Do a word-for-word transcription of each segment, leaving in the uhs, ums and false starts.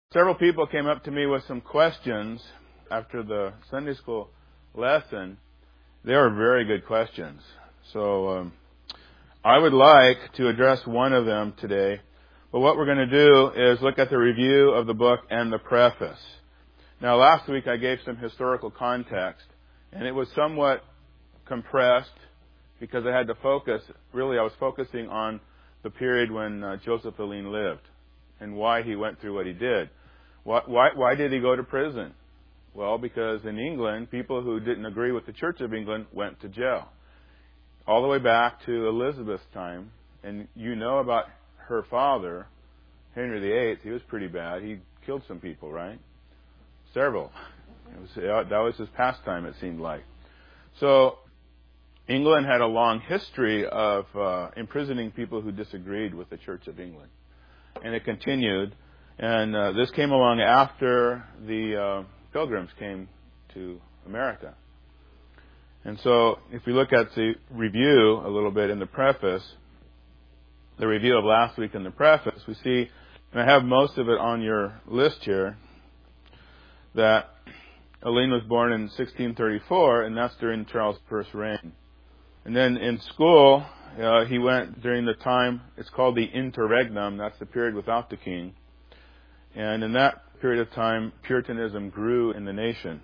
Several people came up to me with some questions after the Sunday school lesson. They were very good questions. So um, I would like to address one of them today. But what we're going to do is look at the review of the book and the preface. Now, last week I gave some historical context, and it was somewhat compressed because I had to focus. Really, I was focusing on the period when uh, Joseph Alleine lived and why he went through what he did. Why, why, why did he go to prison? Well, because in England, people who didn't agree with the Church of England went to jail. All the way back to Elizabeth's time. And you know about her father, Henry the Eighth. He was pretty bad. He killed some people, right? Several. It was, that was his pastime, it seemed like. So England had a long history of uh, imprisoning people who disagreed with the Church of England. And it continued. And uh, this came along after the uh, Pilgrims came to America. And so if we look at the review a little bit in the preface, the review of last week in the preface, we see, and I have most of it on your list here, that Alleine was born in sixteen thirty-four, and that's during Charles' first reign. And then in school, uh, he went during the time, it's called the interregnum, that's the period without the king. And in that period of time, Puritanism grew in the nation.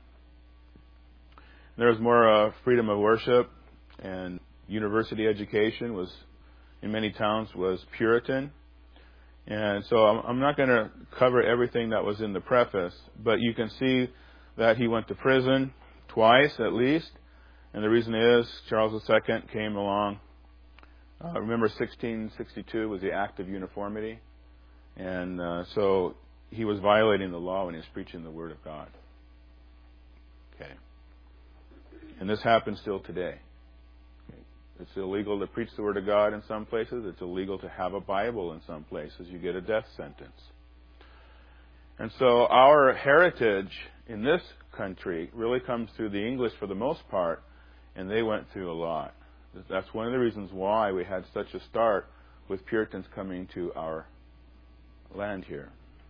There was more uh, freedom of worship, and university education was, in many towns, was Puritan. And so I'm, I'm not going to cover everything that was in the preface, but you can see that he went to prison twice at least. And the reason is Charles the Second came along. Uh, remember, sixteen sixty-two was the Act of Uniformity. And uh, so he was violating the law when he was preaching the Word of God. Okay. And this happens still today. Okay. It's illegal to preach the Word of God in some places. It's illegal to have a Bible in some places. You get a death sentence. And so our heritage in this country really comes through the English for the most part, and they went through a lot. That's one of the reasons why we had such a start with Puritans coming to our land here.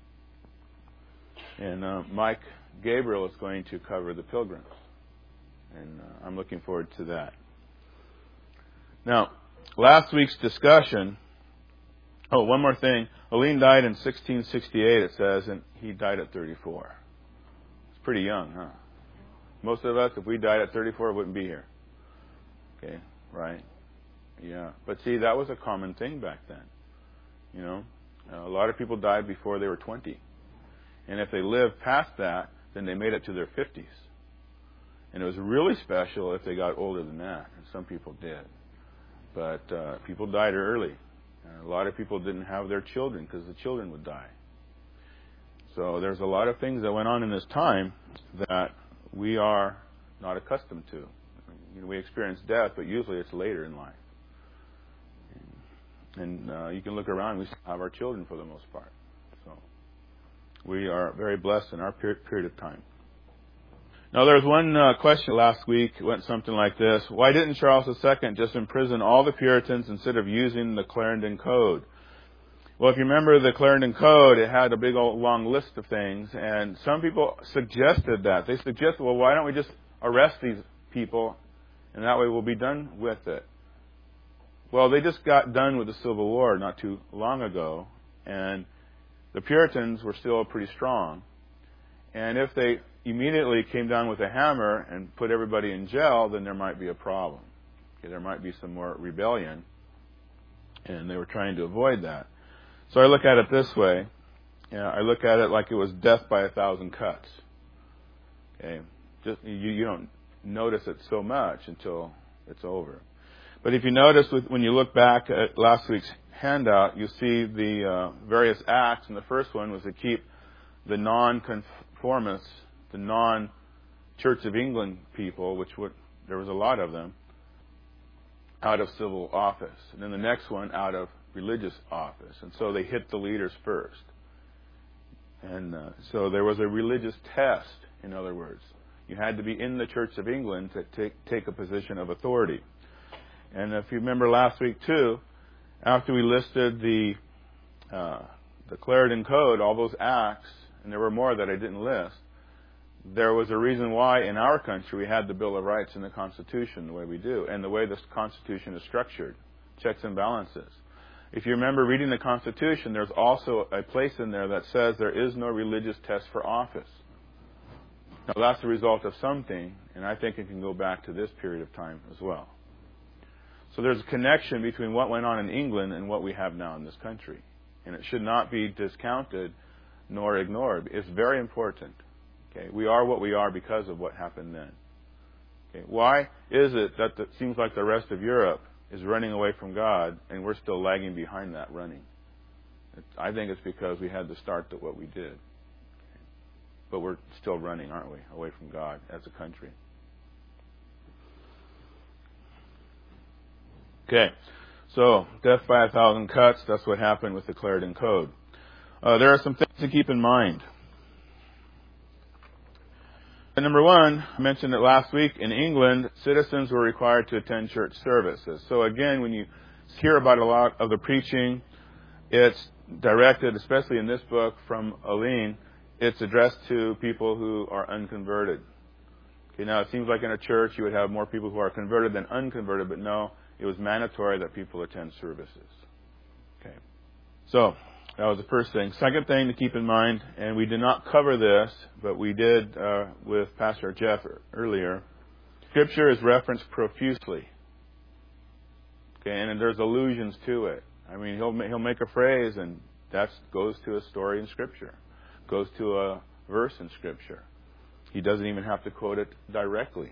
And uh, Mike Gabriel is going to cover the Pilgrims. And uh, I'm looking forward to that. Now, last week's discussion, oh, one more thing. Alleine died in sixteen sixty-eight, it says, and he died at thirty-four. It's pretty young, huh? Most of us, if we died at thirty-four, wouldn't be here. Okay, right? Yeah. But see, that was a common thing back then. You know? Uh, a lot of people died before they were twenty. And if they lived past that, then they made it to their fifties. And it was really special if they got older than that. And some people did. But uh, people died early. And a lot of people didn't have their children because the children would die. So there's a lot of things that went on in this time that we are not accustomed to. You know, we experience death, but usually it's later in life. And uh, you can look around, we have our children for the most part. So we are very blessed in our period of time. Now, there was one uh, question last week. It went something like this. Why didn't Charles the Second just imprison all the Puritans instead of using the Clarendon Code? Well, if you remember the Clarendon Code, it had a big old long list of things. And some people suggested that. They suggested, well, why don't we just arrest these people, and that way we'll be done with it. Well, they just got done with the Civil War not too long ago, and the Puritans were still pretty strong. And if they immediately came down with a hammer and put everybody in jail, then there might be a problem. Okay, there might be some more rebellion, and they were trying to avoid that. So I look at it this way. You know, I look at it like it was death by a thousand cuts. Okay, just you, you don't notice it so much until it's over. But if you notice, with, when you look back at last week's handout, you see the uh, various acts, and the first one was to keep the non-conformists, the non-Church of England people, which would, there was a lot of them, out of civil office. And then the next one out of religious office. And so they hit the leaders first. And uh, so there was a religious test, in other words. You had to be in the Church of England to take, take a position of authority. And if you remember last week, too, after we listed the uh, the Clarendon Code, all those acts, and there were more that I didn't list, there was a reason why in our country we had the Bill of Rights and the Constitution the way we do, and the way this Constitution is structured, checks and balances. If you remember reading the Constitution, there's also a place in there that says there is no religious test for office. Now, that's the result of something, and I think it can go back to this period of time as well. So there's a connection between what went on in England and what we have now in this country. And it should not be discounted nor ignored. It's very important. Okay, we are what we are because of what happened then. Okay, why is it that it seems like the rest of Europe is running away from God and we're still lagging behind that running? It's, I think it's because we had to start to what we did. Okay. But we're still running, aren't we, away from God as a country. Okay, so death by a thousand cuts, that's what happened with the Clarendon Code. Uh, there are some things to keep in mind. And number one, I mentioned it last week, in England, citizens were required to attend church services. So again, when you hear about a lot of the preaching, it's directed, especially in this book from Aline, it's addressed to people who are unconverted. Okay, now it seems like in a church you would have more people who are converted than unconverted, but no, it was mandatory that people attend services. Okay, so that was the first thing. Second thing to keep in mind, and we did not cover this, but we did uh, with Pastor Jeff earlier, Scripture is referenced profusely. Okay, and there's allusions to it. I mean, he'll he'll make a phrase, and that goes to a story in Scripture, goes to a verse in Scripture. He doesn't even have to quote it directly.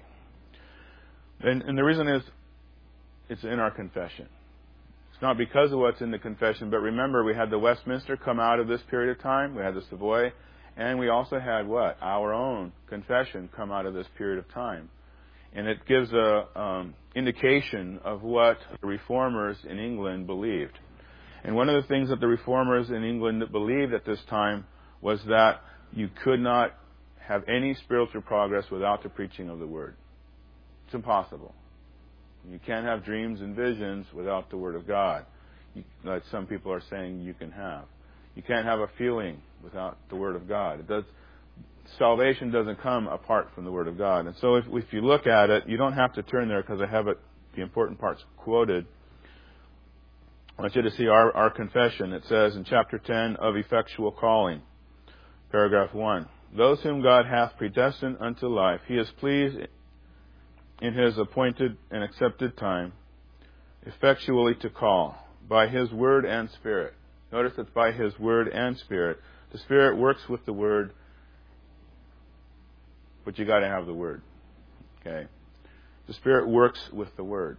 And, and the reason is, it's in our confession. It's not because of what's in the confession, but remember, we had the Westminster come out of this period of time. We had the Savoy, and we also had what? Our own confession come out of this period of time. And it gives a um, indication of what the reformers in England believed. And one of the things that the reformers in England believed at this time was that you could not have any spiritual progress without the preaching of the Word. It's impossible. You can't have dreams and visions without the Word of God, you, like some people are saying you can have. You can't have a feeling without the Word of God. It does. Salvation doesn't come apart from the Word of God. And so if, if you look at it, you don't have to turn there because I have it, the important parts quoted. I want you to see our, our confession. It says in chapter ten of Effectual Calling, paragraph one, those whom God hath predestined unto life, He is pleased in His appointed and accepted time, effectually to call, by His Word and Spirit. Notice it's by His Word and Spirit. The Spirit works with the Word, but you got to have the Word. Okay? The Spirit works with the Word.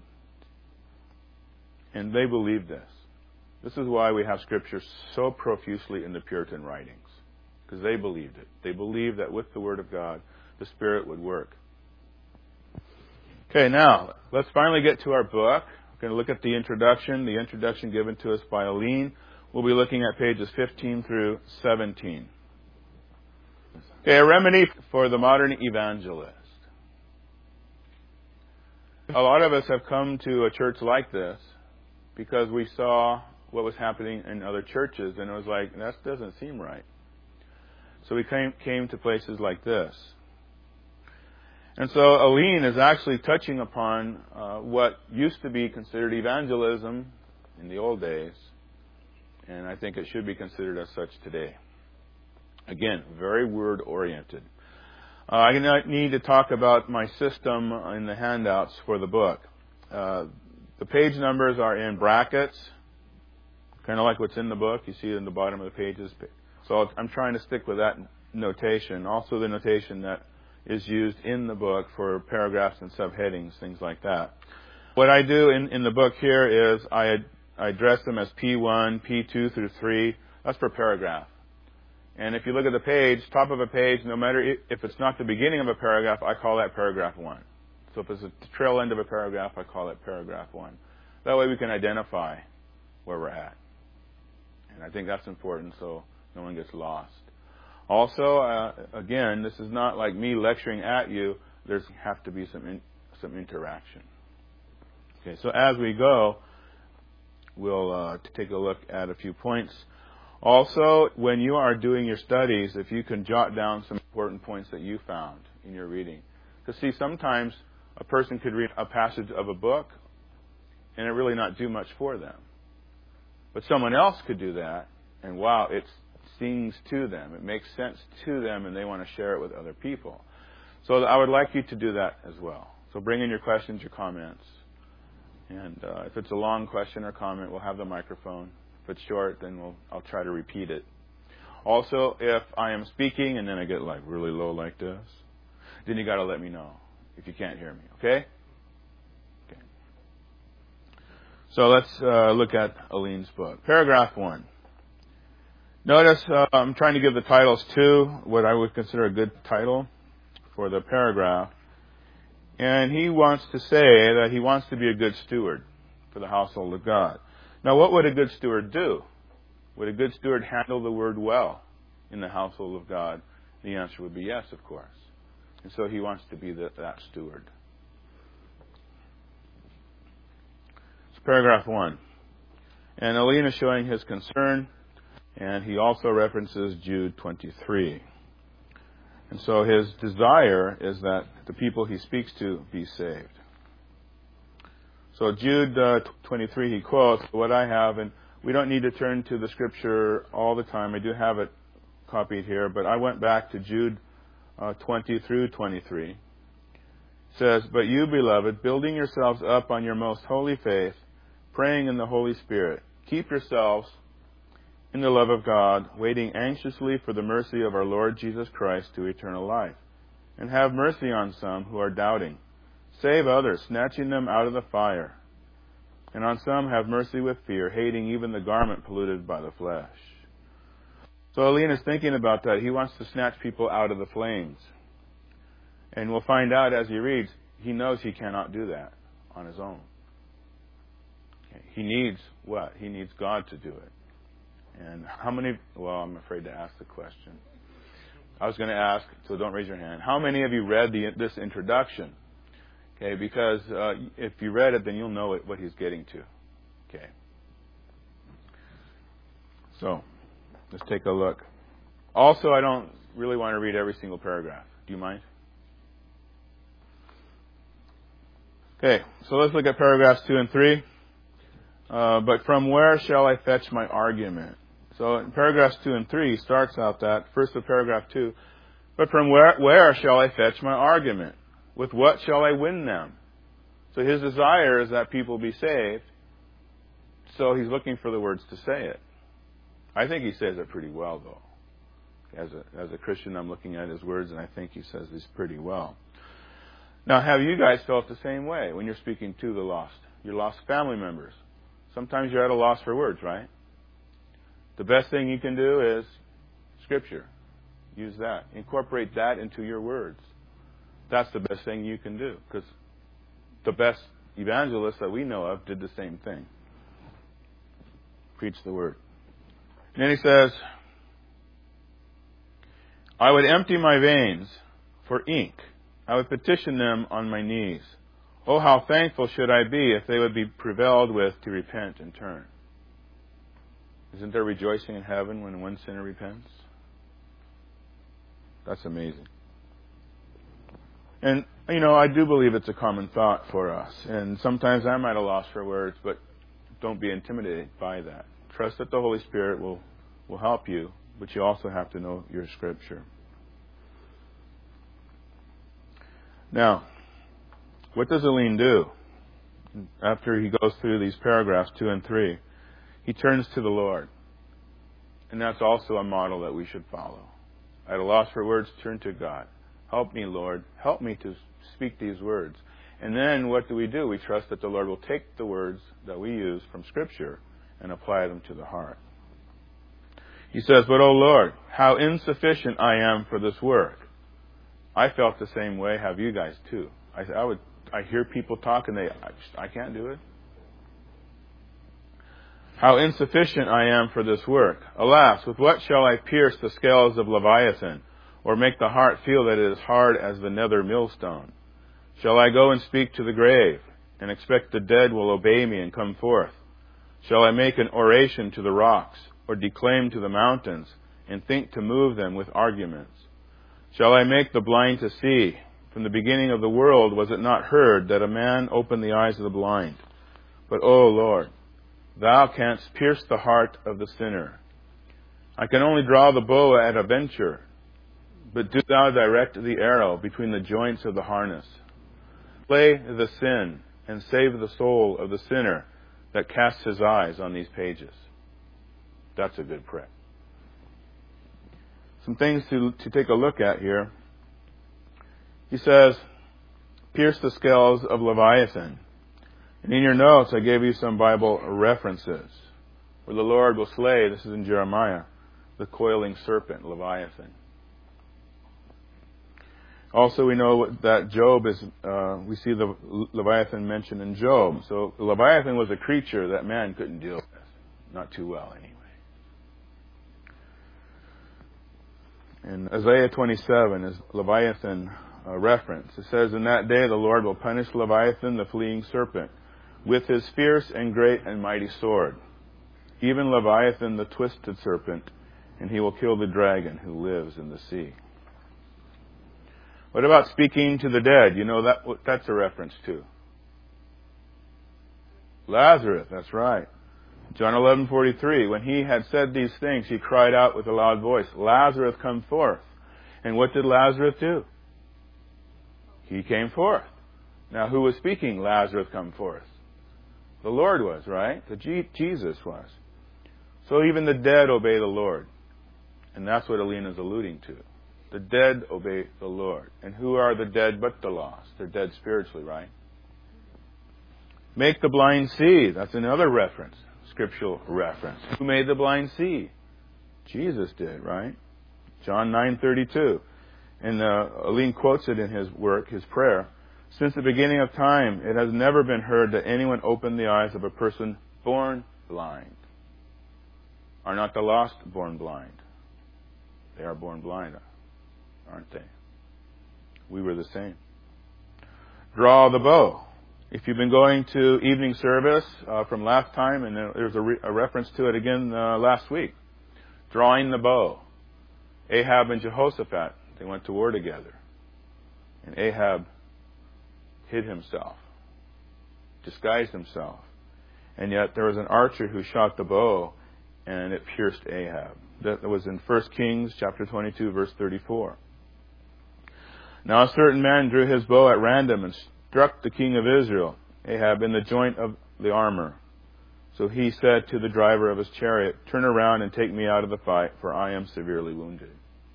And they believe this. This is why we have Scripture so profusely in the Puritan writings. Because they believed it. They believed that with the Word of God, the Spirit would work. Okay, now, let's finally get to our book. We're going to look at the introduction, the introduction given to us by Aline. We'll be looking at pages fifteen through seventeen. Okay, a remedy for the modern evangelist. A lot of us have come to a church like this because we saw what was happening in other churches, and it was like, that doesn't seem right. So we came, came to places like this. And so Aline is actually touching upon uh, what used to be considered evangelism in the old days, and I think it should be considered as such today. Again, very word-oriented. Uh, I need to talk about my system in the handouts for the book. Uh, the page numbers are in brackets, kind of like what's in the book. You see it in the bottom of the pages. So I'm trying to stick with that notation. Also the notation that is used in the book for paragraphs and subheadings, things like that. What I do in, in the book here is I, I address them as P one, P two through three. That's per paragraph. And if you look at the page, top of a page, no matter if it's not the beginning of a paragraph, I call that paragraph one. So if it's the trail end of a paragraph, I call it paragraph one. That way we can identify where we're at. And I think that's important so no one gets lost. Also, uh, again, this is not like me lecturing at you. There's have to be some in, some interaction. Okay, so as we go, we'll uh, take a look at a few points. Also, when you are doing your studies, if you can jot down some important points that you found in your reading. Because see, sometimes a person could read a passage of a book and it really not do much for them. But someone else could do that, and wow, it sings to them. It makes sense to them, and they want to share it with other people. So I would like you to do that as well. So bring in your questions, your comments. And uh, if it's a long question or comment, we'll have the microphone. If it's short, then we'll I'll try to repeat it. Also, if I am speaking and then I get like really low like this, then you got to let me know if you can't hear me, okay? Okay. So let's uh, look at Aline's book. Paragraph one. Notice uh, I'm trying to give the titles to what I would consider a good title for the paragraph. And he wants to say that he wants to be a good steward for the household of God. Now, what would a good steward do? Would a good steward handle the word well in the household of God? The answer would be yes, of course. And so he wants to be the, that steward. It's paragraph one. And Aline is showing his concern, and he also references Jude twenty-three. And so his desire is that the people he speaks to be saved. So Jude uh, twenty-three, he quotes what I have, and we don't need to turn to the scripture all the time. I do have it copied here, but I went back to Jude uh, twenty through twenty-three. It says, "But you, beloved, building yourselves up on your most holy faith, praying in the Holy Spirit, keep yourselves in the love of God, waiting anxiously for the mercy of our Lord Jesus Christ to eternal life. And have mercy on some who are doubting. Save others, snatching them out of the fire. And on some have mercy with fear, hating even the garment polluted by the flesh." So Aline is thinking about that. He wants to snatch people out of the flames. And we'll find out as he reads, he knows he cannot do that on his own. He needs what? He needs God to do it. And how many, well, I'm afraid to ask the question. I was going to ask, so don't raise your hand. How many of you read the, this introduction? Okay, because uh, if you read it, then you'll know it, what he's getting to. Okay. So, let's take a look. Also, I don't really want to read every single paragraph. Do you mind? Okay, so let's look at paragraphs two and three. Uh, but from where shall I fetch my argument? So in paragraphs two and three, he starts out that, first with paragraph two, but from where, where shall I fetch my argument? With what shall I win them? So his desire is that people be saved, so he's looking for the words to say it. I think he says it pretty well, though. As a, as a Christian, I'm looking at his words, and I think he says this pretty well. Now, have you guys felt the same way when you're speaking to the lost, your lost family members? Sometimes you're at a loss for words, right? The best thing you can do is Scripture. Use that. Incorporate that into your words. That's the best thing you can do, because the best evangelists that we know of did the same thing. Preach the word. And then he says, I would empty my veins for ink. I would petition them on my knees. Oh, how thankful should I be if they would be prevailed with to repent and turn. Isn't there rejoicing in heaven when one sinner repents? That's amazing. And, you know, I do believe it's a common thought for us. And sometimes I'm at a loss for words, but don't be intimidated by that. Trust that the Holy Spirit will, will help you, but you also have to know your Scripture. Now, what does Aline do? After he goes through these paragraphs two and three, he turns to the Lord. And that's also a model that we should follow. At a loss for words, turn to God. Help me, Lord. Help me to speak these words. And then what do we do? We trust that the Lord will take the words that we use from Scripture and apply them to the heart. He says, but, oh Lord, how insufficient I am for this work. I felt the same way. Have you guys too? I, I would. I hear people talk and they, I, just, I can't do it. How insufficient I am for this work. Alas, with what shall I pierce the scales of Leviathan, or make the heart feel that it is hard as the nether millstone? Shall I go and speak to the grave, and expect the dead will obey me and come forth? Shall I make an oration to the rocks, or declaim to the mountains, and think to move them with arguments? Shall I make the blind to see? From the beginning of the world was it not heard that a man opened the eyes of the blind? But, O Lord, thou canst pierce the heart of the sinner. I can only draw the bow at a venture, but do thou direct the arrow between the joints of the harness. Slay the sin and save the soul of the sinner that casts his eyes on these pages. That's a good prayer. Some things to, to take a look at here. He says, pierce the scales of Leviathan. And in your notes, I gave you some Bible references where the Lord will slay, this is in Jeremiah, the coiling serpent, Leviathan. Also, we know that Job is, uh, we see the Leviathan mentioned in Job. So, Leviathan was a creature that man couldn't deal with. Not too well, anyway. In Isaiah twenty-seven is Leviathan uh, reference. It says, in that day the Lord will punish Leviathan, the fleeing serpent, with his fierce and great and mighty sword. Even Leviathan, the twisted serpent, and he will kill the dragon who lives in the sea. What about speaking to the dead? You know that what that's a reference to. Lazarus, that's right. John eleven forty-three, when he had said these things, he cried out with a loud voice, Lazarus, come forth. And what did Lazarus do? He came forth. Now, who was speaking, Lazarus, come forth? The Lord was, right? The G- Jesus was. So even the dead obey the Lord. And that's what Alina's alluding to. The dead obey the Lord. And who are the dead but the lost? They're dead spiritually, right? Make the blind see. That's another reference, scriptural reference. Who made the blind see? Jesus did, right? John nine thirty-two. And uh, Aline quotes it in his work, his prayer. Since the beginning of time, it has never been heard that anyone opened the eyes of a person born blind. Are not the lost born blind? They are born blind, aren't they? We were the same. Draw the bow. If you've been going to evening service uh, from last time, and there's a, re- a reference to it again uh, last week, drawing the bow. Ahab and Jehoshaphat, they went to war together. And Ahab hid himself, disguised himself. And yet there was an archer who shot the bow, and it pierced Ahab. That was in First Kings chapter twenty-two, verse thirty-four. Now a certain man drew his bow at random and struck the king of Israel, Ahab, in the joint of the armor. So he said to the driver of his chariot, turn around and take me out of the fight, for I am severely wounded.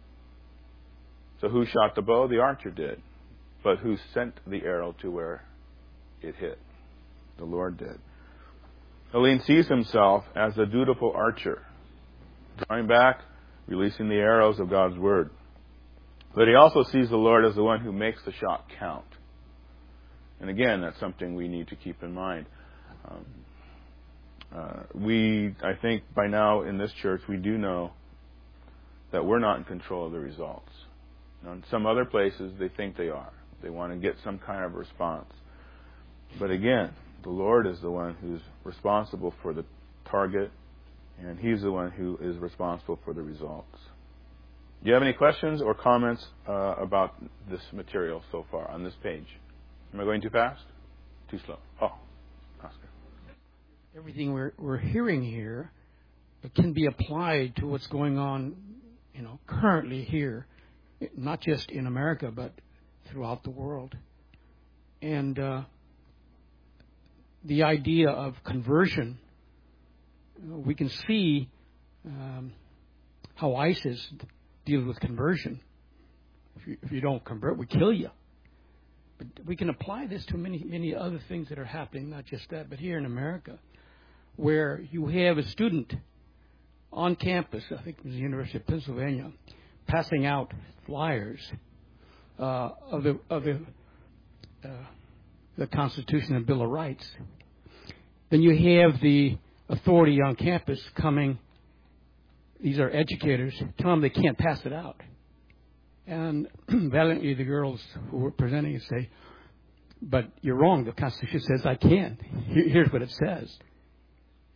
So who shot the bow? The archer did. But who sent the arrow to where it hit? The Lord did. Helene sees himself as a dutiful archer, drawing back, releasing the arrows of God's word. But he also sees the Lord as the one who makes the shot count. And again, that's something we need to keep in mind. Um, uh, we, I think by now in this church, we do know that we're not in control of the results. Now, in some other places, they think they are. They want to get some kind of response. But again, the Lord is the one who's responsible for the target, and He's the one who is responsible for the results. Do you have any questions or comments uh, about this material so far on this page? Am I going too fast? Too slow? Oh, Oscar. Everything we're, we're hearing here can be applied to what's going on, you know, currently here, not just in America, but throughout the world. And uh, the idea of conversion, we can see um, how ISIS deals with conversion. If you, if you don't convert, we kill you. But we can apply this to many, many other things that are happening, not just that, but here in America, where you have a student on campus, I think it was the University of Pennsylvania, passing out flyers uh, of the of the uh, the Constitution and Bill of Rights. Then you have the authority on campus coming. These are educators. Tell them they can't pass it out. And valiantly, the girls who were presenting it say, "But you're wrong. The Constitution says I can. Here's what it says."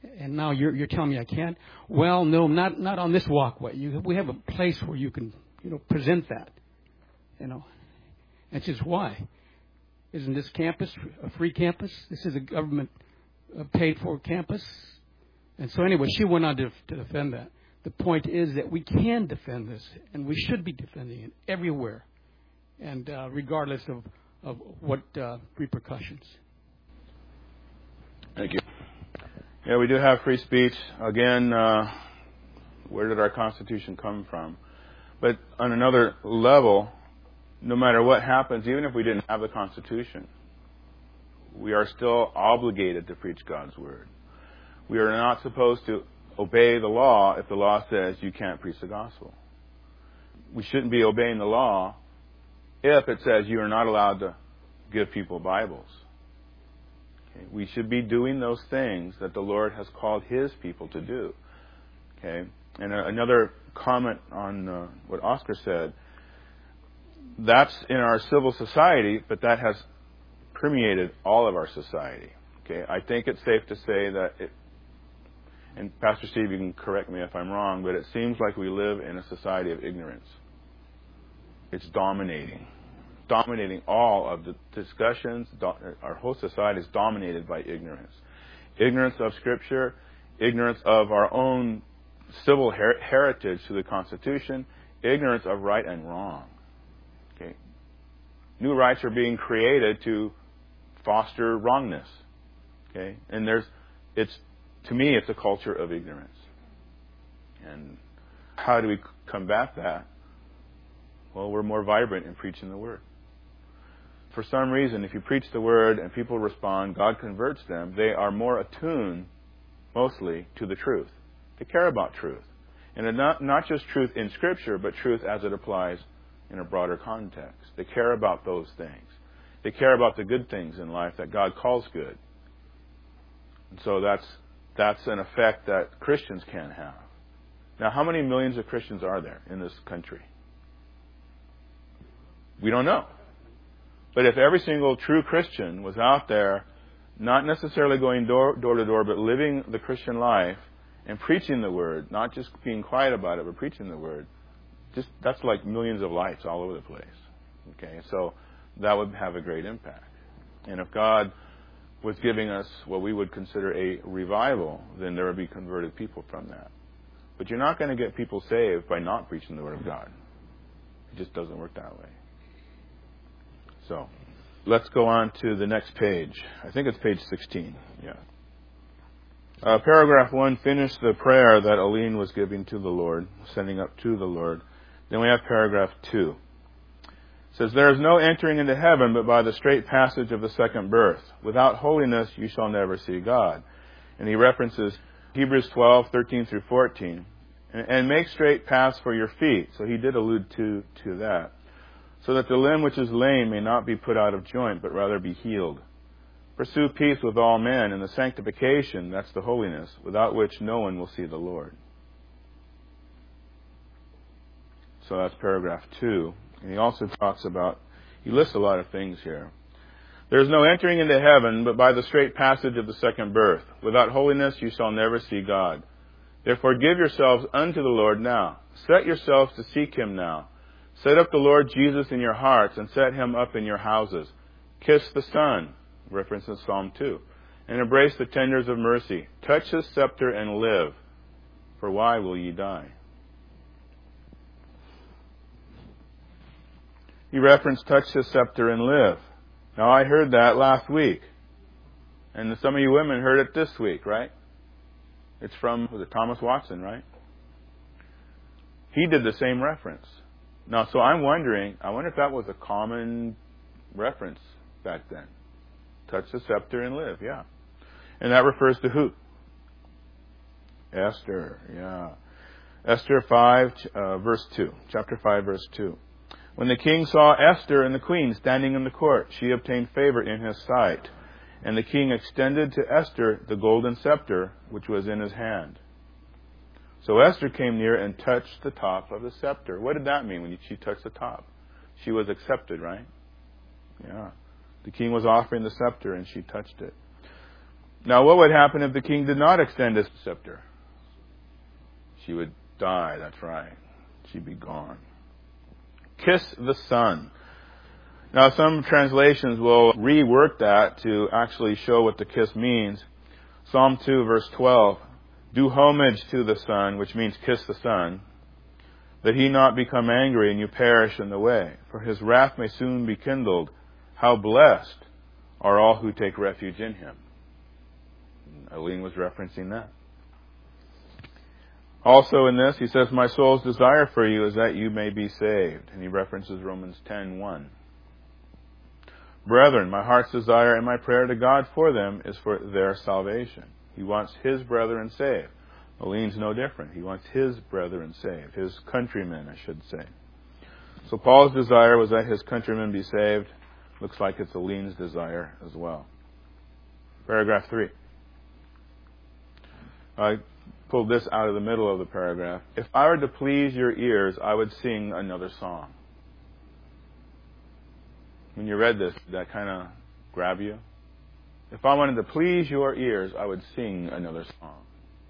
And now you're you're telling me I can't? Well, no, not not on this walkway. You, we have a place where you can, you know, present that. You know, and she says, why? Isn't this campus a free campus? This is a government uh, paid for campus. And so anyway, she went on to, to defend that. The point is that we can defend this, and we should be defending it everywhere, and uh, regardless of of what uh, repercussions. Thank you. Yeah, we do have free speech. Again, uh, where did our Constitution come from? But on another level, no matter what happens, even if we didn't have the Constitution, we are still obligated to preach God's Word. We are not supposed to obey the law if the law says you can't preach the gospel. We shouldn't be obeying the law if it says you are not allowed to give people Bibles. Okay? We should be doing those things that the Lord has called His people to do. Okay? And uh, another comment on uh, what Oscar said, that's in our civil society, but that has permeated all of our society. Okay? I think it's safe to say that, it, and Pastor Steve, you can correct me if I'm wrong, but it seems like we live in a society of ignorance. It's dominating. Dominating all of the discussions. Our whole society is dominated by ignorance. Ignorance of Scripture, ignorance of our own civil her- heritage to the Constitution, ignorance of right and wrong. Okay? New rights are being created to foster wrongness. Okay? And there's, it's, to me, it's a culture of ignorance. And how do we combat that? Well, we're more vibrant in preaching the Word. For some reason, if you preach the Word and people respond, God converts them, they are more attuned, mostly, to the truth. They care about truth. And not, not just truth in Scripture, but truth as it applies in a broader context. They care about those things. They care about the good things in life that God calls good. And so that's that's an effect that Christians can have. Now, how many millions of Christians are there in this country? We don't know. But if every single true Christian was out there, not necessarily going door, door to door, but living the Christian life and preaching the Word, not just being quiet about it, but preaching the Word, just that's like millions of lights all over the place. Okay, so that would have a great impact. And if God was giving us what we would consider a revival, then there would be converted people from that. But you're not going to get people saved by not preaching the Word of God. It just doesn't work that way. So, let's go on to the next page. I think it's page sixteen. Yeah. Uh, paragraph one, finish the prayer that Aline was giving to the Lord, sending up to the Lord. Then we have paragraph two. It says, there is no entering into heaven but by the straight passage of the second birth. Without holiness you shall never see God. And he references Hebrews twelve, thirteen through fourteen. And, and make straight paths for your feet. So he did allude to, to that. So that the limb which is lame may not be put out of joint, but rather be healed. Pursue peace with all men, and the sanctification, that's the holiness, without which no one will see the Lord. So that's paragraph two. And he also talks about, he lists a lot of things here. There is no entering into heaven, but by the straight passage of the second birth. Without holiness you shall never see God. Therefore give yourselves unto the Lord now. Set yourselves to seek Him now. Set up the Lord Jesus in your hearts and set Him up in your houses. Kiss the Son, reference in Psalm two, and embrace the tenders of mercy. Touch His scepter and live, for why will ye die? He referenced touch His scepter and live. Now I heard that last week, and some of you women heard it this week, right? It's from, was it Thomas Watson, right? He did the same reference. Now, so I'm wondering, I wonder if that was a common reference back then. Touch the scepter and live, yeah. And that refers to who? Esther, yeah. Esther five, uh, verse two. Chapter five, verse two. When the king saw Esther and the queen standing in the court, she obtained favor in his sight. And the king extended to Esther the golden scepter which was in his hand. So Esther came near and touched the top of the scepter. What did that mean when she touched the top? She was accepted, right? Yeah. The king was offering the scepter and she touched it. Now, what would happen if the king did not extend his scepter? She would die, that's right. She'd be gone. Kiss the Son. Now, some translations will rework that to actually show what the kiss means. Psalm two, verse twelve. Do homage to the Son, which means kiss the Son, that he not become angry and you perish in the way. For his wrath may soon be kindled. How blessed are all who take refuge in him. Eileen was referencing that. Also in this, he says, my soul's desire for you is that you may be saved. And he references Romans ten one. Brethren, my heart's desire and my prayer to God for them is for their salvation. He wants his brethren saved. Eileen's no different. He wants his brethren saved. His countrymen, I should say. So Paul's desire was that his countrymen be saved. Looks like it's Eileen's desire as well. Paragraph three. I pulled this out of the middle of the paragraph. If I were to please your ears, I would sing another song. When you read this, did that kind of grab you? If I wanted to please your ears, I would sing another song.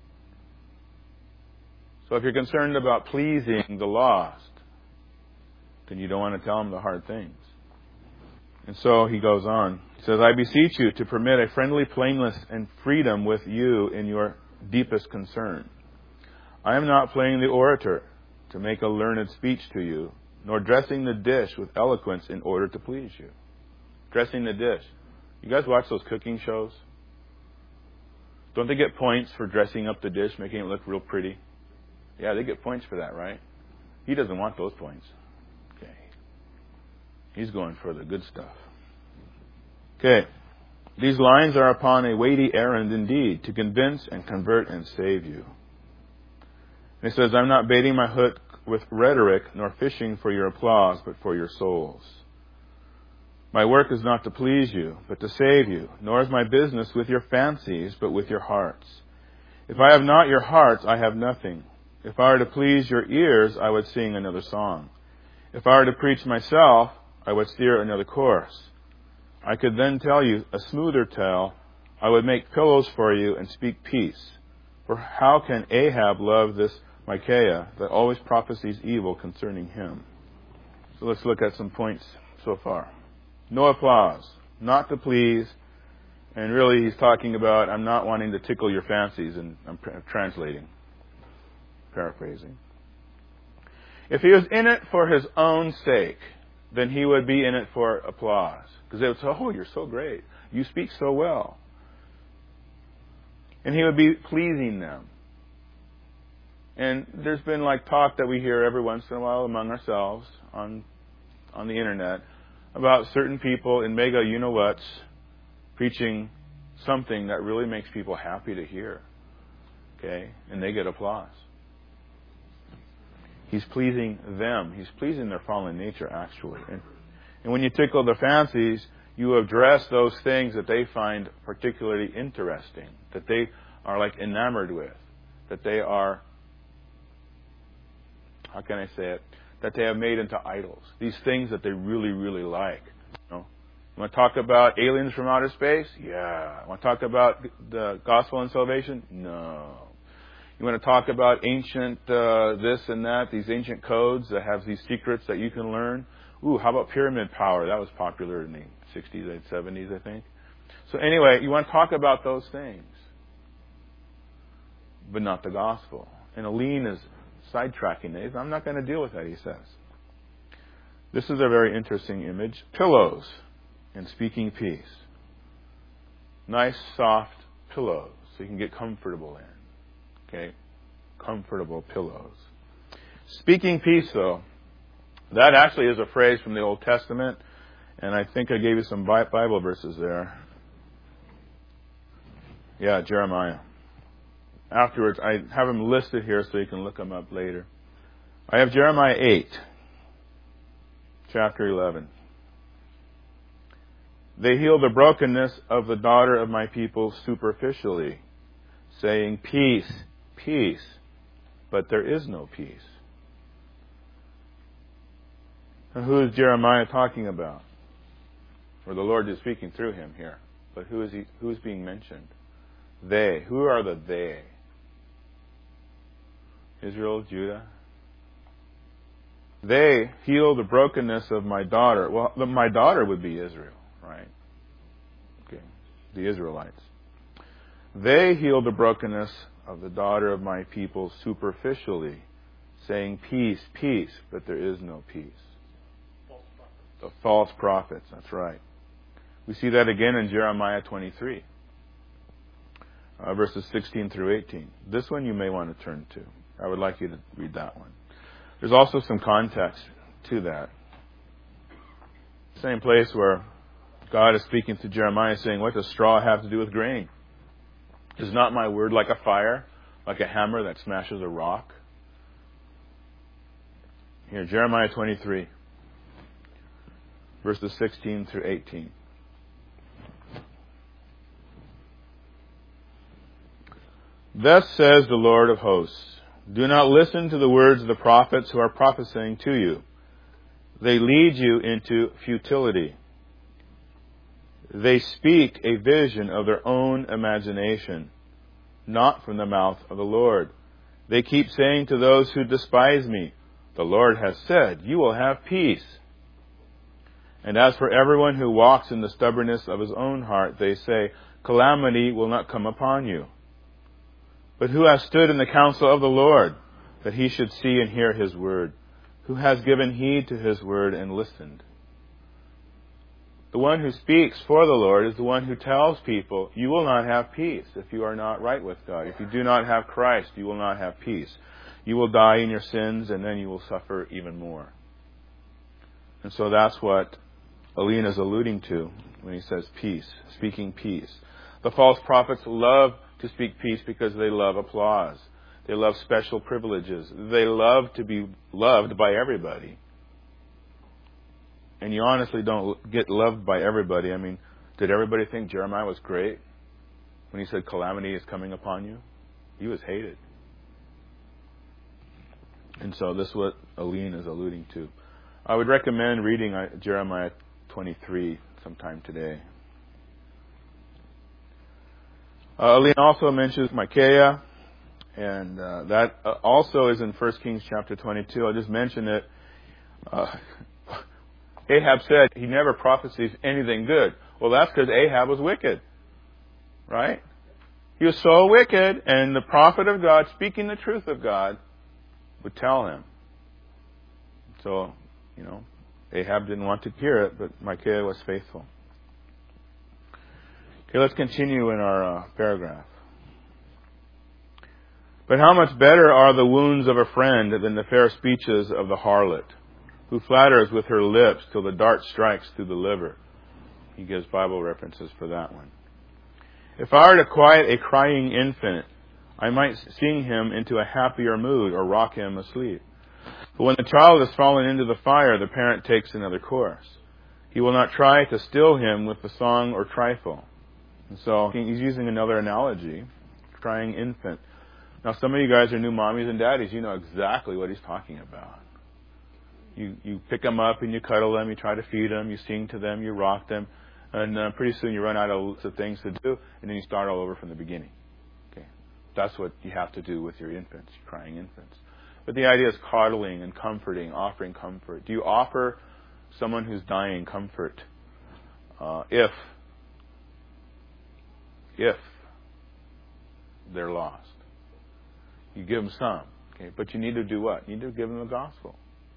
So if you're concerned about pleasing the lost, then you don't want to tell them the hard things. And so he goes on. He says, I beseech you to permit a friendly plainness and freedom with you in your deepest concern. I am not playing the orator to make a learned speech to you, nor dressing the dish with eloquence in order to please you. Dressing the dish. You guys watch those cooking shows? Don't they get points for dressing up the dish, making it look real pretty? Yeah, they get points for that, right? He doesn't want those points. Okay. He's going for the good stuff. Okay. These lines are upon a weighty errand indeed, to convince and convert and save you. And he says, I'm not baiting my hook with rhetoric, nor fishing for your applause, but for your souls. My work is not to please you, but to save you, nor is my business with your fancies, but with your hearts. If I have not your hearts, I have nothing. If I were to please your ears, I would sing another song. If I were to preach myself, I would steer another course. I could then tell you a smoother tale. I would make pillows for you and speak peace. For how can Ahab love this Micaiah that always prophesies evil concerning him? So let's look at some points so far. No applause, not to please, and really he's talking about I'm not wanting to tickle your fancies, and I'm translating, paraphrasing. If he was in it for his own sake, then he would be in it for applause. Because they would say, oh, you're so great. You speak so well. And he would be pleasing them. And there's been like talk that we hear every once in a while among ourselves on on the internet about certain people in mega you-know-whats preaching something that really makes people happy to hear. Okay? And they get applause. He's pleasing them. He's pleasing their fallen nature, actually. And, and when you tickle their fancies, you address those things that they find particularly interesting, that they are like enamored with, that they are, how can I say it, that they have made into idols. These things that they really, really like. You know? You want to talk about aliens from outer space? Yeah. Want to talk about the gospel and salvation? No. You want to talk about ancient uh, this and that, these ancient codes that have these secrets that you can learn? Ooh, how about pyramid power? That was popular in the sixties and seventies, I think. So anyway, you want to talk about those things, but not the gospel. And Eileen is sidetracking these. I'm not going to deal with that, he says. This is a very interesting image. Pillows and speaking peace. Nice, soft pillows so you can get comfortable in. Okay? Comfortable pillows. Speaking peace, though, that actually is a phrase from the Old Testament, and I think I gave you some Bible verses there. Yeah, Jeremiah. Afterwards, I have them listed here so you can look them up later. I have Jeremiah eight, chapter eleven. They heal the brokenness of the daughter of my people superficially, saying, peace, peace, but there is no peace. And who is Jeremiah talking about? Or the Lord is speaking through him here. But who is he? Who is being mentioned? They. Who are the they? Israel, Judah. They heal the brokenness of my daughter. Well, my daughter would be Israel, right? Okay. The Israelites. They heal the brokenness of the daughter of my people superficially, saying peace, peace, but there is no peace. False prophets. The false prophets, that's right. We see that again in Jeremiah twenty-three, uh, verses sixteen through eighteen. This one you may want to turn to. I would like you to read that one. There's also some context to that. Same place where God is speaking to Jeremiah saying, what does straw have to do with grain? Is not my word like a fire, like a hammer that smashes a rock? Here, Jeremiah twenty-three, verses sixteen through eighteen. Thus says the Lord of hosts, do not listen to the words of the prophets who are prophesying to you. They lead you into futility. They speak a vision of their own imagination, not from the mouth of the Lord. They keep saying to those who despise me, the Lord has said, you will have peace. And as for everyone who walks in the stubbornness of his own heart, they say, calamity will not come upon you. But who has stood in the counsel of the Lord, that he should see and hear his word? Who has given heed to his word and listened? The one who speaks for the Lord is the one who tells people, you will not have peace if you are not right with God. If you do not have Christ, you will not have peace. You will die in your sins, and then you will suffer even more. And so that's what Aline is alluding to when he says peace, speaking peace. The false prophets love to speak peace because they love applause. They love special privileges. They love to be loved by everybody. And you honestly don't get loved by everybody. I mean, did everybody think Jeremiah was great when he said calamity is coming upon you? He was hated. And so this is what Aline is alluding to. I would recommend reading Jeremiah twenty-three sometime today. Uh, Aline also mentions Micaiah, and uh, that uh, also is in First Kings chapter twenty-two. I'll just mention it. Uh, Ahab said he never prophesies anything good. Well, that's because Ahab was wicked, right? He was so wicked, and the prophet of God, speaking the truth of God, would tell him. So, you know, Ahab didn't want to hear it, but Micaiah was faithful. Okay, let's continue in our uh, paragraph. But how much better are the wounds of a friend than the fair speeches of the harlot, who flatters with her lips till the dart strikes through the liver. He gives Bible references for that one. If I were to quiet a crying infant, I might sing him into a happier mood or rock him asleep. But when the child has fallen into the fire, the parent takes another course. He will not try to still him with the song or trifle. And so he's using another analogy, crying infant. Now, some of you guys are new mommies and daddies. You know exactly what he's talking about. You you pick them up and you cuddle them, you try to feed them, you sing to them, you rock them, and uh, pretty soon you run out of of things to do, and then you start all over from the beginning. Okay, that's what you have to do with your infants, your crying infants. But the idea is coddling and comforting, offering comfort. Do you offer someone who's dying comfort uh, if if they're lost? You give them some, okay, but you need to do what? You need to give them the gospel.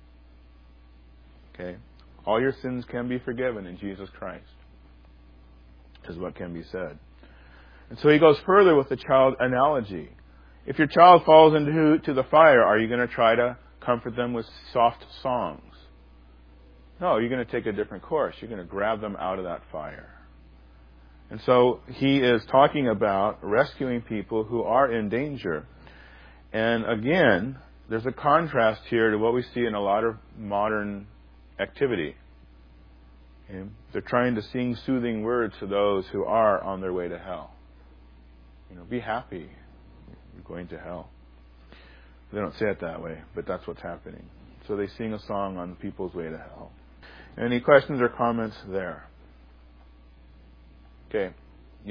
Okay, all your sins can be forgiven in Jesus Christ, is what can be said. And so he goes further with the child analogy. If your child falls into to the fire, are you going to try to comfort them with soft songs? No, you're going to take a different course. You're going to grab them out of that fire. And so he is talking about rescuing people who are in danger. And again, there's a contrast here to what we see in a lot of modern activity. Okay? They're trying to sing soothing words to those who are on their way to hell. You know, be happy. You're going to hell. They don't say it that way, but that's what's happening. So they sing a song on people's way to hell. Any questions or comments there? Okay. Yes.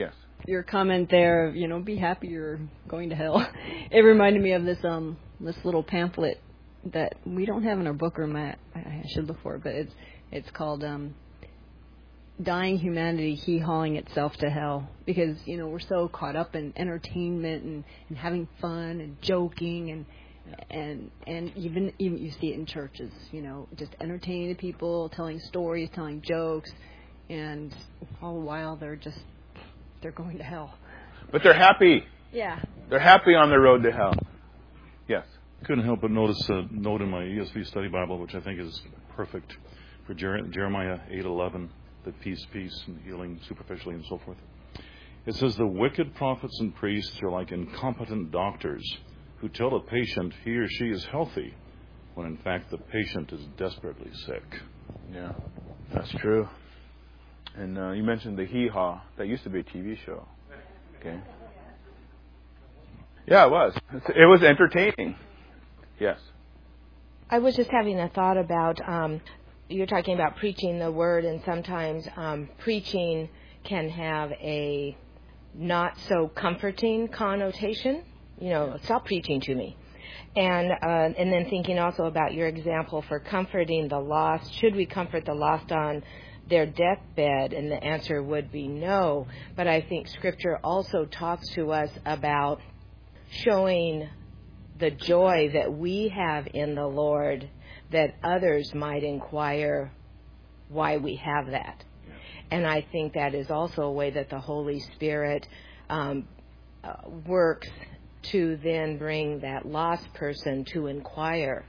your comment there, you know, be happy you're going to hell. It reminded me of this um this little pamphlet that we don't have in our book room. I, I should look for it, but it's it's called um, "Dying Humanity Hee-Hawing Itself to Hell," because you know we're so caught up in entertainment and, and having fun and joking and and and even even you see it in churches, you know, just entertaining the people, telling stories, telling jokes, and all the while they're just they're going to hell. But they're happy. Yeah. They're happy on the road to hell. Yes. Couldn't help but notice a note in my E S V Study Bible, which I think is perfect for Jer- Jeremiah eight eleven, the peace, peace, and healing superficially and so forth. It says, the wicked prophets and priests are like incompetent doctors who tell a patient he or she is healthy, when in fact the patient is desperately sick. Yeah, that's true. And uh, you mentioned the Hee Haw. That used to be a T V show. Okay. Yeah, it was. It was entertaining. Yes. I was just having a thought about, um, you're talking about preaching the word, and sometimes um, preaching can have a not so comforting connotation. You know, stop preaching to me. And uh, and then thinking also about your example for comforting the lost. Should we comfort the lost on their deathbed? And the answer would be no. But I think Scripture also talks to us about showing the joy that we have in the Lord, that others might inquire why we have that. Yeah. And I think that is also a way that the Holy Spirit um, uh, works to then bring that lost person to inquire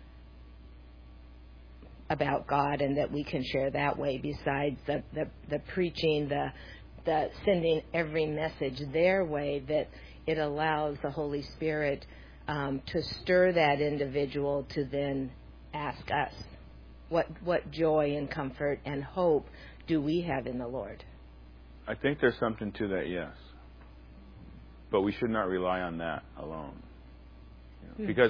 about God, and that we can share that way, besides the, the, the preaching, the, the sending every message their way, that it allows the Holy Spirit um, to stir that individual to then ask us, what what joy and comfort and hope do we have in the Lord? I think there's something to that, yes. But we should not rely on that alone. You know, mm-hmm. Because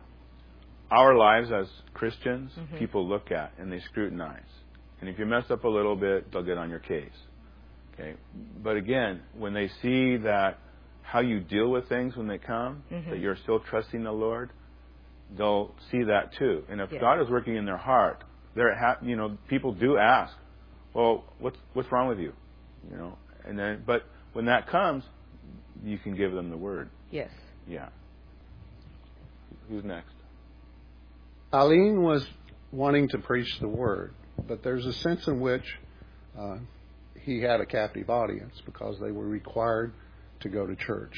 our lives as Christians, mm-hmm. people look at and they scrutinize. And if you mess up a little bit, they'll get on your case. Okay. But again, when they see that how you deal with things when they come, mm-hmm. that you're still trusting the Lord, they'll see that too. And if yeah. God is working in their heart, they're ha- you know, people do ask, well, what's what's wrong with you? You know, and then but when that comes, you can give them the word. Yes. Yeah. Who's next? Eileen was wanting to preach the word, but there's a sense in which uh, he had a captive audience because they were required to go to church.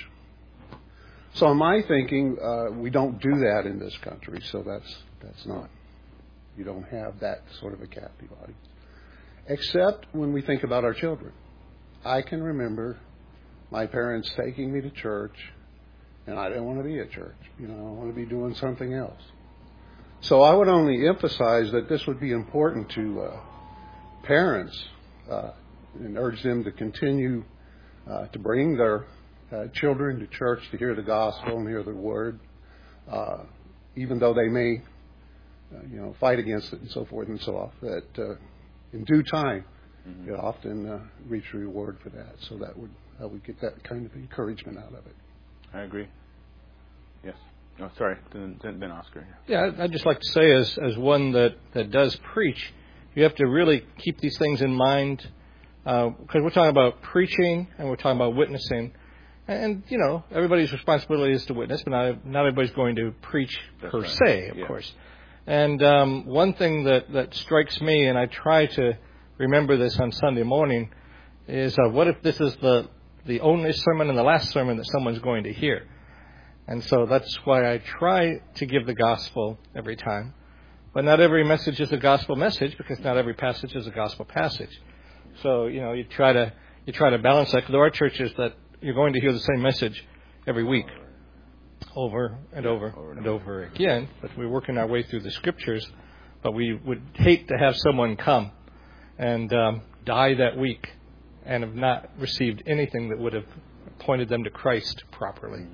So in my thinking, uh, we don't do that in this country, so that's that's not, you don't have that sort of a captive audience. Except when we think about our children. I can remember my parents taking me to church, and I didn't want to be at church. You know, I want to be doing something else. So I would only emphasize that this would be important to uh, parents uh, and urge them to continue uh, to bring their uh, children to church to hear the gospel and hear the word, uh, even though they may, uh, you know, fight against it and so forth and so on. That uh, in due time, mm-hmm. you often uh, reach a reward for that. So that would I would get that kind of encouragement out of it. I agree. Yes. Oh, sorry, didn't, didn't been Oscar. Yeah, I'd just like to say, as as one that, that does preach, you have to really keep these things in mind, because uh, we're talking about preaching and we're talking about witnessing, and, and you know, everybody's responsibility is to witness, but not not everybody's going to preach That's per right. se, of yeah. course. And um, one thing that, that strikes me, and I try to remember this on Sunday morning, is uh, what if this is the the only sermon and the last sermon that someone's going to hear? And so that's why I try to give the gospel every time. But not every message is a gospel message, because not every passage is a gospel passage. So, you know, you try to you try to balance that. There are churches that you're going to hear the same message every week, over and over and over again. But we're working our way through the scriptures. But we would hate to have someone come and um, die that week and have not received anything that would have pointed them to Christ properly.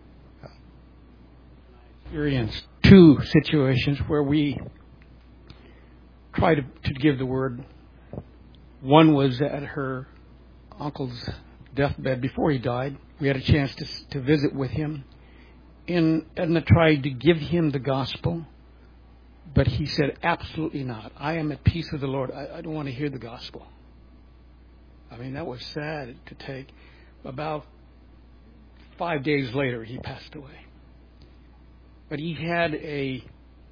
Experienced two situations where we tried to, to give the word. One was at her uncle's deathbed before he died. We had a chance to to visit with him. And Edna tried to give him the gospel, but he said, absolutely not. I am at peace with the Lord. I, I don't want to hear the gospel. I mean, that was sad to take. About five days later, he passed away. But he had a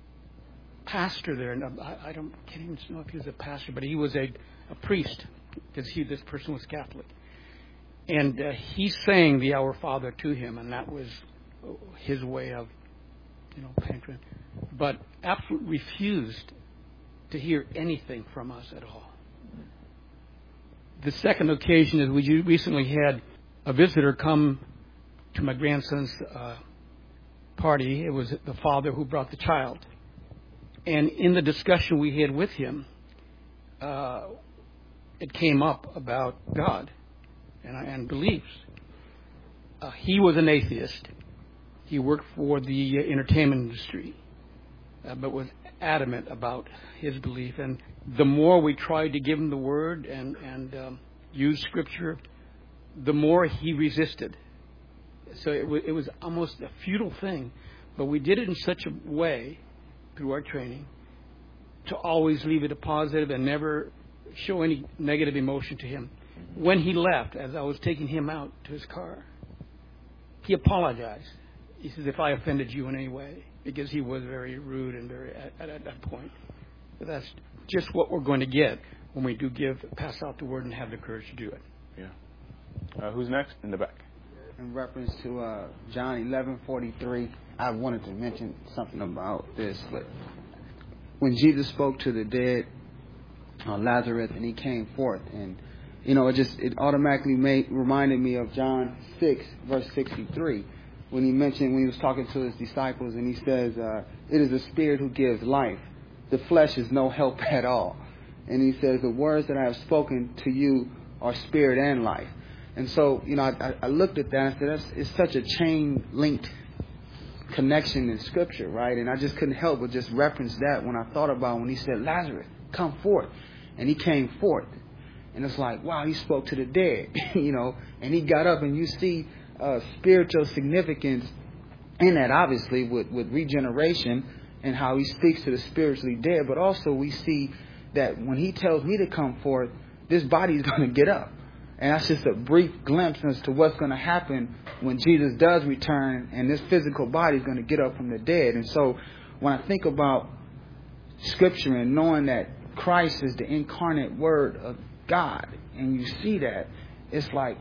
pastor there, and I, I don't can't even know if he was a pastor, but he was a, a priest, because he this person was Catholic. And uh, he sang the Our Father to him, and that was his way of, you know, pampering. But absolutely refused to hear anything from us at all. The second occasion is we recently had a visitor come to my grandson's uh, party. It was the father who brought the child. And in the discussion we had with him, uh, it came up about God and, and beliefs. Uh, he was an atheist. He worked for the uh, entertainment industry, uh, but was adamant about his belief. And the more we tried to give him the word and, and um, use scripture, the more he resisted. So it, w- it was almost a futile thing, but we did it in such a way through our training to always leave it a positive and never show any negative emotion to him. When he left, as I was taking him out to his car, he apologized. He says, if I offended you in any way, because he was very rude and very at, at, at that point. But that's just what we're going to get when we do give, pass out the word and have the courage to do it. Yeah. Uh, who's next in the back? In reference to uh, John eleven forty-three, I wanted to mention something about this. But when Jesus spoke to the dead, uh, Lazarus, and he came forth, and you know, it just it automatically made reminded me of John six verse sixty-three. When he mentioned, when he was talking to his disciples, and he says, uh, it is the Spirit who gives life. The flesh is no help at all. And he says, the words that I have spoken to you are spirit and life. And so, you know, I, I looked at that and I said, that's, it's such a chain-linked connection in Scripture, right? And I just couldn't help but just reference that when I thought about when he said, Lazarus, come forth. And he came forth. And it's like, wow, he spoke to the dead, you know, and he got up, and you see Uh, spiritual significance in that, obviously, with, with regeneration and how he speaks to the spiritually dead. But also we see that when he tells me to come forth, this body is going to get up. And that's just a brief glimpse as to what's going to happen when Jesus does return and this physical body is going to get up from the dead. And so when I think about Scripture and knowing that Christ is the incarnate Word of God, and you see that, it's like,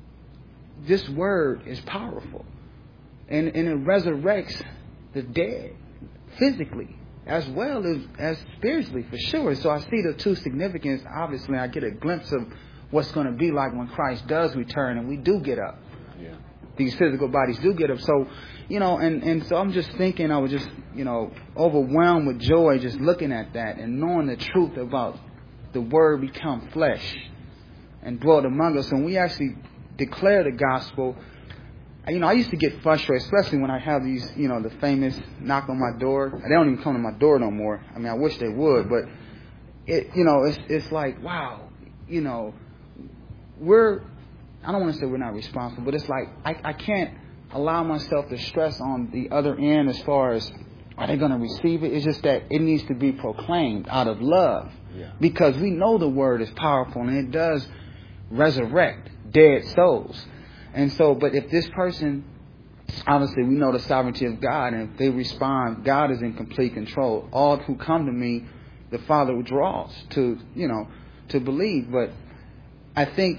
this word is powerful, and, and it resurrects the dead physically as well as, as spiritually, for sure. So I see the two significance. Obviously, I get a glimpse of what's going to be like when Christ does return and we do get up. Yeah. These physical bodies do get up. So, you know, and, and so I'm just thinking, I was just, you know, overwhelmed with joy just looking at that and knowing the truth about the word become flesh and dwelt among us. And we actually declare the gospel. You know, I used to get frustrated, especially when I have these, you know, the famous knock on my door. They don't even come to my door no more. I mean, I wish they would, but it, you know, it's it's like, wow, you know, we're, I don't want to say we're not responsible, but it's like I, I can't allow myself to stress on the other end as far as are they going to receive it. It's just that it needs to be proclaimed out of love, yeah. Because we know the word is powerful and it does resurrect dead souls. And so, but if this person, obviously we know the sovereignty of God, and if they respond, God is in complete control. All who come to me, the Father draws to, you know, to believe. But I think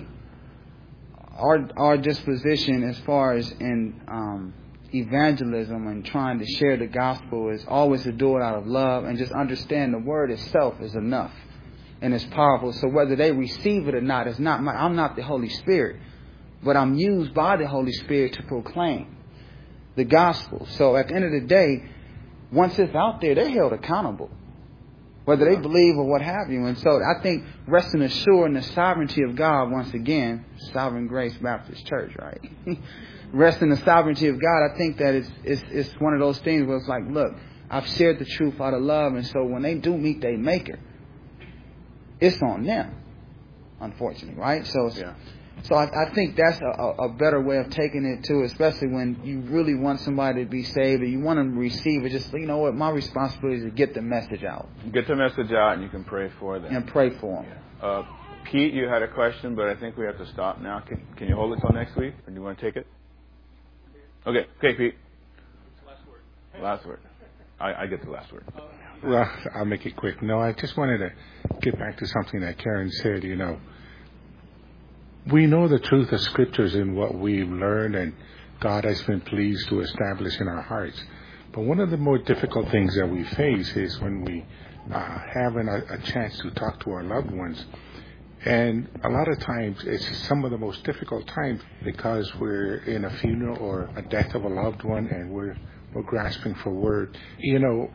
our our disposition as far as in um, evangelism and trying to share the gospel is always to do it out of love and just understand the word itself is enough. And it's powerful. So whether they receive it or not, it's not my, I'm not the Holy Spirit, but I'm used by the Holy Spirit to proclaim the gospel. So at the end of the day, once it's out there, they're held accountable, whether they believe or what have you. And so I think resting assured in the sovereignty of God, once again, Sovereign Grace Baptist Church, right? Rest in the sovereignty of God. I think that it's, it's it's one of those things where it's like, look, I've shared the truth out of love, and so when they do meet their Maker, it's on them, unfortunately, right? So, it's, yeah. So I, I think that's a, a better way of taking it too, especially when you really want somebody to be saved or you want them to receive it. Just, you know what, my responsibility is to get the message out. Get the message out, and you can pray for them. And pray for them. Yeah. Uh, Pete, you had a question, but I think we have to stop now. Can, can you hold it till next week, or do you want to take it? Okay, okay, Pete. Last word. Last word. I, I get the last word. Well, I'll make it quick. No, I just wanted to get back to something that Karen said, you know. We know the truth of Scriptures in what we've learned and God has been pleased to establish in our hearts. But one of the more difficult things that we face is when we uh, have an, a, a chance to talk to our loved ones. And a lot of times it's some of the most difficult times because we're in a funeral or a death of a loved one and we're, we're grasping for word. You know,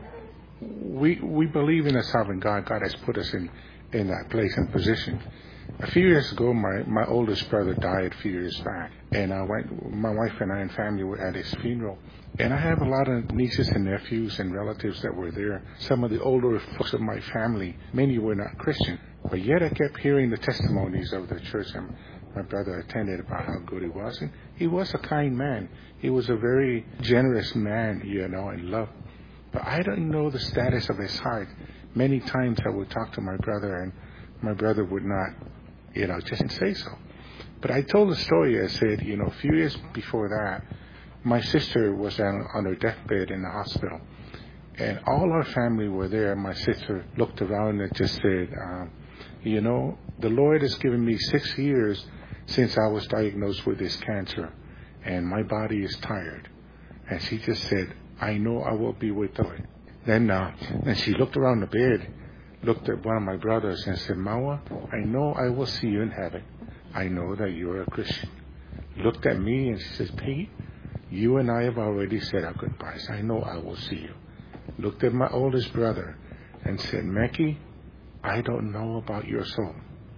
we we believe in a sovereign God. God has put us in, in that place and position. A few years ago, my, my oldest brother died a few years back, and I went. My wife and I and family were at his funeral, and I have a lot of nieces and nephews and relatives that were there. Some of the older folks of my family, many were not Christian, but yet I kept hearing the testimonies of the church and my brother attended about how good he was, and he was a kind man. He was a very generous man, you know, and loved. But I don't know the status of his heart. Many times I would talk to my brother, and my brother would not, you know, just say so. But I told the story. I said, you know, a few years before that, my sister was on, on her deathbed in the hospital. And all our family were there. My sister looked around and just said, um, you know, the Lord has given me six years since I was diagnosed with this cancer. And my body is tired. And she just said, I know I will be with the Lord. Then, uh, and she looked around the bed, looked at one of my brothers and said, Mawa, I know I will see you in heaven. I know that you're a Christian. Looked at me and she says, Pete, you and I have already said our goodbyes. I know I will see you. Looked at my oldest brother and said, Mackie, I don't know about your soul.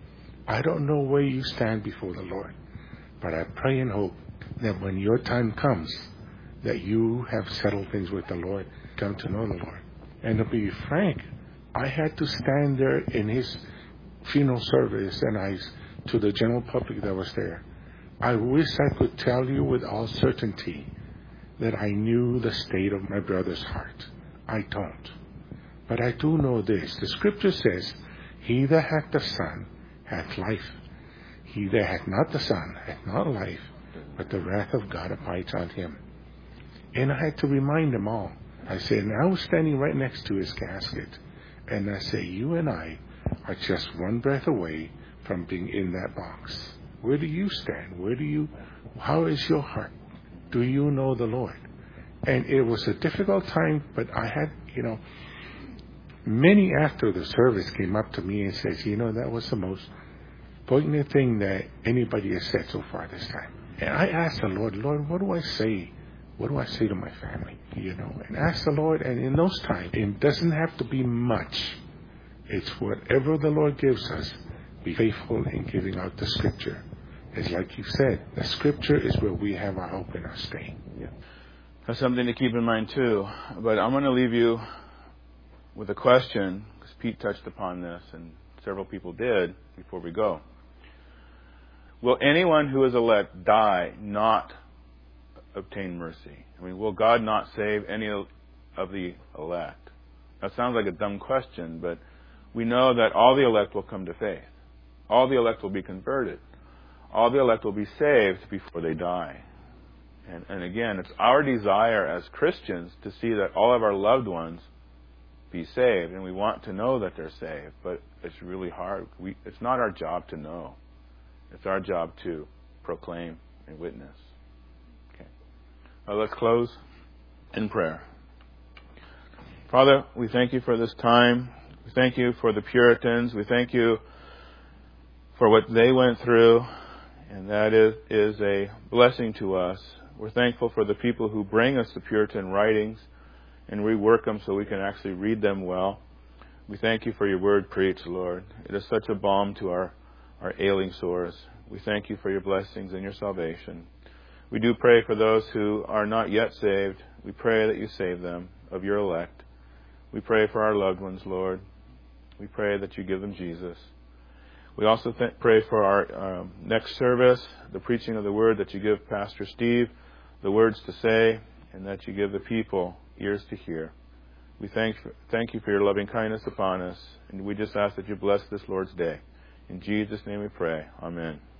I don't know where you stand before the Lord. But I pray and hope that when your time comes, that you have settled things with the Lord, come to know the Lord. And to be frank, I had to stand there in his funeral service and I, to the general public that was there, I wish I could tell you with all certainty that I knew the state of my brother's heart. I don't. But I do know this. The scripture says, he that hath the Son hath life. He that hath not the Son hath not life, but the wrath of God abides on him. And I had to remind them all. I said, and I was standing right next to his casket. And I say, you and I are just one breath away from being in that box. Where do you stand? Where do you, how is your heart? Do you know the Lord? And it was a difficult time, but I had, you know, many after the service came up to me and says, you know, that was the most poignant thing that anybody has said so far this time. And I asked the Lord, Lord, what do I say? What do I say to my family? You know, and ask the Lord, and in those times, it doesn't have to be much. It's whatever the Lord gives us. Be faithful in giving out the scripture. It's like you said, the scripture is where we have our hope and our stay. Yeah. That's something to keep in mind too. But I'm going to leave you with a question, because Pete touched upon this, and several people did before we go. Will anyone who is elect die not obtain mercy? I mean, will God not save any of the elect? That sounds like a dumb question, but we know that all the elect will come to faith. All the elect will be converted. All the elect will be saved before they die. And, and again, it's our desire as Christians to see that all of our loved ones be saved, and we want to know that they're saved, but it's really hard. We, it's not our job to know. It's our job to proclaim and witness. Okay. Well, let's close in prayer. Father, we thank you for this time. We thank you for the Puritans. We thank you for what they went through, and that is, is a blessing to us. We're thankful for the people who bring us the Puritan writings and rework them so we can actually read them well. We thank you for your word preached, Lord. It is such a balm to our, our ailing sores. We thank you for your blessings and your salvation. We do pray for those who are not yet saved. We pray that you save them of your elect. We pray for our loved ones, Lord. We pray that you give them Jesus. We also th- pray for our um, next service, the preaching of the word, that you give Pastor Steve the words to say, and that you give the people ears to hear. We thank thank you for your loving kindness upon us, and we just ask that you bless this Lord's day. In Jesus' name we pray. Amen.